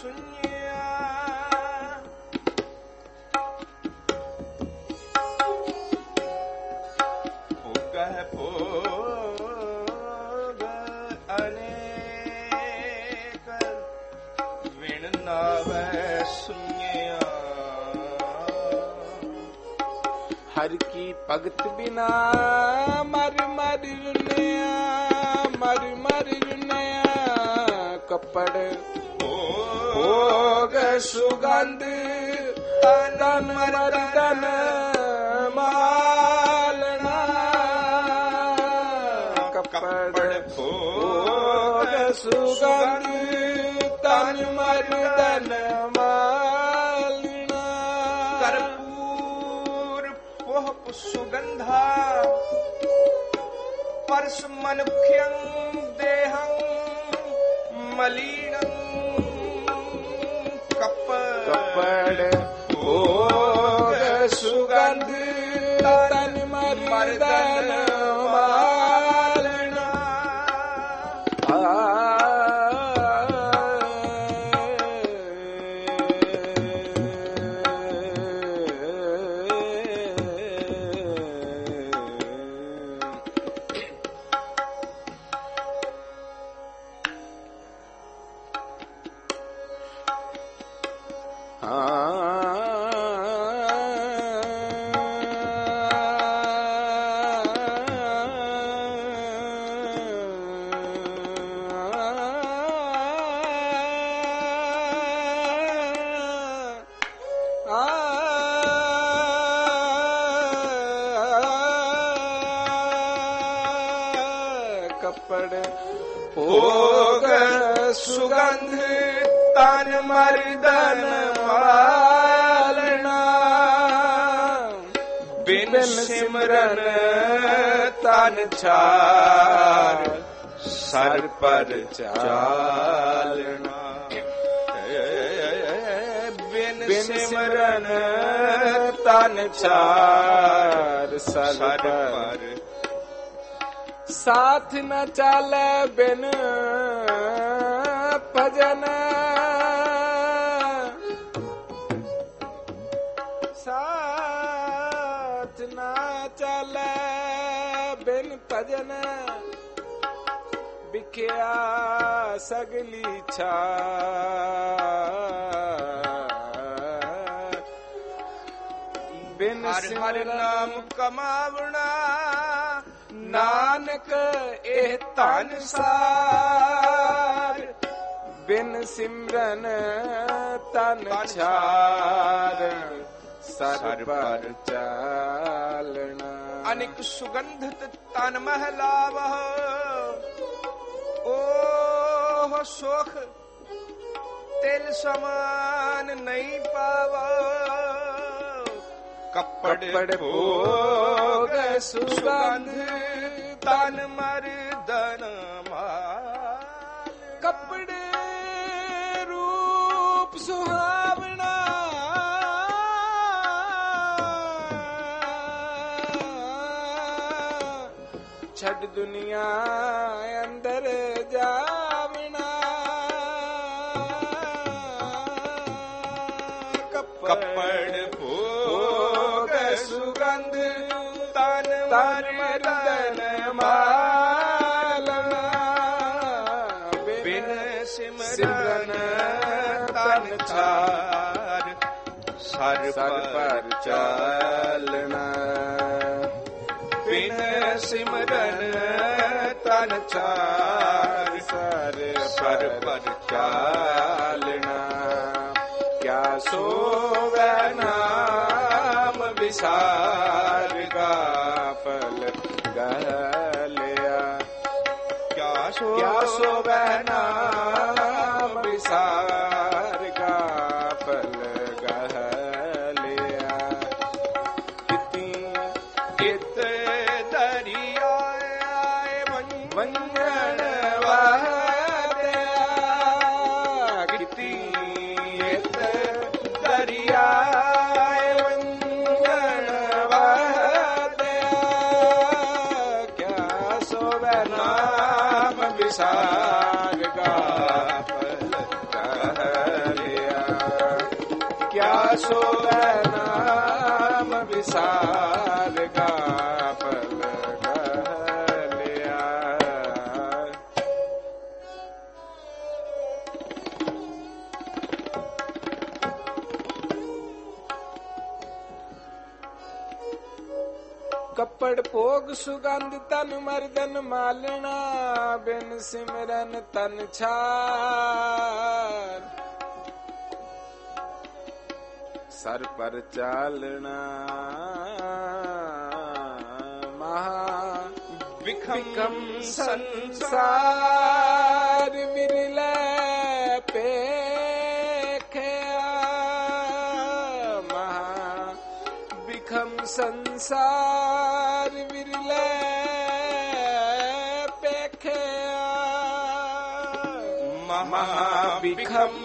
ਸੁਣਿਆ ਭੋਗਹਿ ਭੋਗ ਅਨੇਕ ਵਿਣ ਨਾਵੈ ਸੁਣਿਆ ਹਰ ਕੀ ਭਗਤ ਬਿਨਾ ਮਰ ਮਰ ਰੁਨਿਆ ਮਰ ਮਰ ਰੁਨਿਆ ਕੱਪੜ ਭੋਗ ਸੁਗੰਧ ਤਨ ਮਰਦਨ ਮਾਲਣਾ ਕੱਪੜ ਭੋਗ ਸੁਗੰਧ ਤਨ ਮਰਦਨ ਮਾਲਣਾ ਕਰਪੂਰ ਪੋਹ ਸੁਗੰਧਾ ਪਰਸ ਮਨੁਖਯੰ ਦੇਹੰ ਮਲੀਨੰ ਕੱਪੜ ਭੋਗ ਸੁਗੰਧ ਤਨ ਮਰਦਨ ਮਾਲਣਾ ਕੱਪੜ ਭੋਗ ਸੁਗੰਧ ਤਨ ਮਰਦਨ ਮਾਲਣਾ ਬਿਨ ਸਿਮਰਨ ਤਨ ਛਾਰ ਸਰ ਪਰ ਚਾਲਣਾ ਬਿਨ ਸਿਮਰਨ ਤਨ ਛਾਰ ਸਰ ਪਰ ਸਾਥ ਨ ਚਾਲੈ ਬਿਨ ਭਜਨ ਸਾਥ ਨ ਚਾਲੈ ਬਿਨ ਭਜਨ ਵਿਖਿਆ ਸਗਲੀ ਛਾਰ ਬਿਨ ਹਰਿ ਨਾਮ ਕਮਾਵਣਾ ਨਾਨਕ ਇਹ ਧਨ ਸਾਰ ਬਿਨ ਸਿਮਰਨ ਤਨ ਛਾਰ ਸਰ ਪਰ ਚਾਲਣਾ ਅਨਿਕ ਸੁਗੰਧਿਤ ਤਨ ਮਹਿਲਾਵਹ ਓਹ ਸੁਖ ਤਿਲ ਸਮਾਨ ਨਹੀਂ ਪਾਵੋ ਕੱਪੜ ਭੋਗ ਸੁਗੰਧ ਤਨ ਮਰਦਨ ਮਾਲ ਕੱਪੜੇ ਰੂਪ ਸੁਹਾਵਣਾ ਛੱਡ ਦੁਨੀਆ ਅੰਦਰ ਜਾਵਣਾ ਕੱਪੜ ਭੋਗ ਸੁਗੰਧ ਤਨ ਮਰਦਨ ਮਾਲਣਾ ਬਿਨ ਸਿਮਰਨ ਤਨ ਛਾਰ ਸਰ ਪਰ ਚਾਲਣਾ ਬਿਨ ਸਿਮਰਨ ਤਨ ਛਾਰ ਸਰ ਪਰ ਚਾਲਣਾ ਕਿਆ ਸੋਵੈ ਨਾਮ ਵਿਸਾਰ ਗਾਫਲ ਗਲਿਆ ਕਿਆ ਸੋਵੈ ਨਾਮ ਵਿਸਾਰ ਗਾਫਲ ਗਲਿਆ ਕਿਤੀ ਕਿਤ ਦਰਿਆ ਵੰਜਣ ਵਾਦਿਆ ਕਿਤੀ ਇਤ ਦਰਿਆ ਵੰਜਣ ਵਾਦਿਆ ਕਿਆ ਸੋਵੈ ਨਾਮ ਵਿਸਾਰ ਗਾਫਲ ਕਿਆ ਸੋਵੈ ਨਾਮ ਵਿਸਾਰ ਗਾਫਲ ਗਲਿਆ। ਕੱਪੜ ਭੋਗ ਸੁਗੰਧ ਤਨ ਮਰਦਨ ਮਾਲਣਾ, ਬਿਨ ਸਿਮਰਨ ਤਨ ਛਾਰ। ਸਰ ਪਰ ਚਾਲਣਾ ਮਹਾ ਵਿਖਮ ਸੰਸਾਰ, ਵਿਰਲੇ ਪੇਖਿਆ ਮਹਾ ਵਿਖਮ ਸੰਸਾਰ, ਵਿਰਲੇ ਪੇਖਿਆ ਮਹਾ ਵਿਖਮ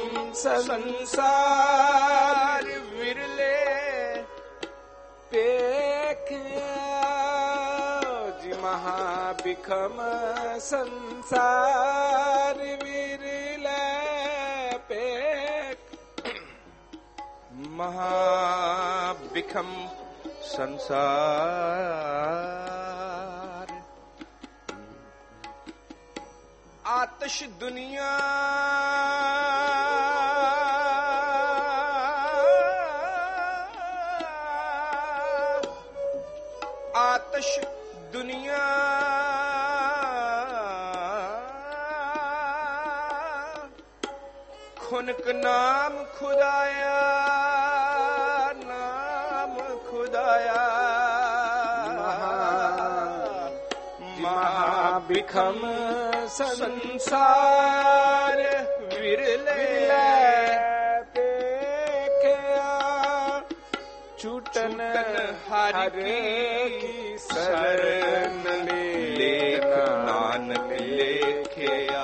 ਸੰਸਾਰ, ਵਿਰਲੇ ਪੇਖਿਆ ਜੀ ਮਹਾ ਵਿਖਮ ਸੰਸਾਰ, ਵਿਰਲੇ ਪੇਖ ਮਹਾ ਵਿਖਮ ਸੰਸਾਰ। ਆਤਸ਼ ਦੁਨੀਆ ਆਤਸ਼ ਦੁਨੀਆ ਖੁਨਕ ਨਾਮ ਖੁਦਾਇਆ, ਨਾਮ ਖੁਦਾਇਆ ਮਹਾ ਵਿਖਮ ਸੰਸਾਰ, ਵਿਰਲੇ ਦੇਖਿਆ ਛੂਟਨ ਹਰ ਕੀ ਸ਼ਰਨ ਲੇਖ ਨਾਨਕ ਲੇਖਿਆ।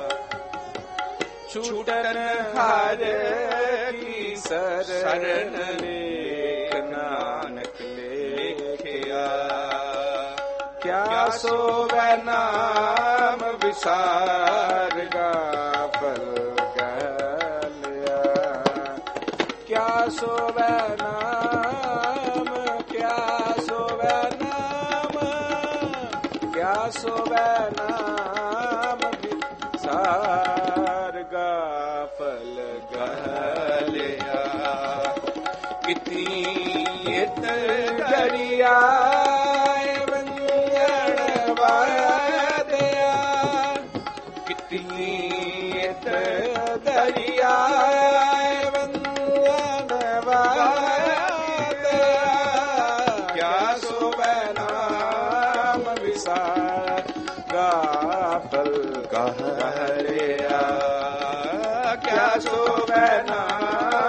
ਛੂਟਨ ਹਰ ਕੀ ਸ਼ਰਨ ਲੇਖ ਨਾਨਕ ਲੇਖਿਆ। ਕਿਆ ਸੋਵੈ ਨਾਮ ਵਿਸਾਰ ਗਾਫਲ ਗਲਿਆ। ਕਿਆ ਸੋਵੈ ਨਾਮ, ਕਿਆ ਸੋਵੈ ਨਾਮ, ਕਿਆ ਸੋਵੈ ਨਾਮ ਵਿਸਾਰ ਗਾਫਲ ਗਲਿਆ। ਕਿਤੀ ਇਤ ਦਰਿਆ ਦਰਿਆ ਵੰਦਨ ਵਾਦਿਆ। ਕਿਆ ਸੋਵੈ ਨਾਮ ਵਿਸਾਰ ਗਾਫਲ ਗਲਿਆ। ਕਿਆ ਸੋਵੈ ਨਾਮ